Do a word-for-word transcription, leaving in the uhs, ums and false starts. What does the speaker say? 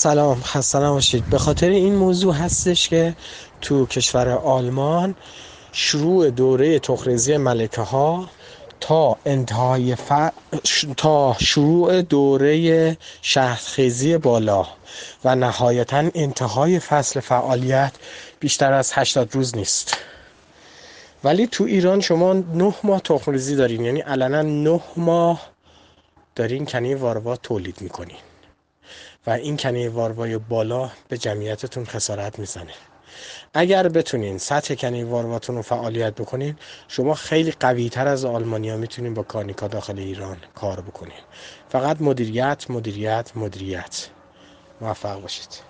سلام، خسته نباشید. به خاطر این موضوع هستش که تو کشور آلمان شروع دوره تخم‌ریزی ملکه ها تا انتهای ف... تا شروع دوره شهدخیزی بالا و نهایتا انتهای فصل فعالیت بیشتر از هشتاد روز نیست. ولی تو ایران شما نه ماه تخم‌ریزی دارین، یعنی علنا نه ماه دارین کنه واروا تولید میکنین و این کنه واروای بالا به جمعیتتون خسارت میزنه. اگر بتونین سطح کنه وارواتون رو فعالیت بکنین، شما خیلی قوی تر از آلمانیا میتونین با کارنیکا داخل ایران کار بکنین. فقط مدیریت مدیریت مدیریت. موفق باشید.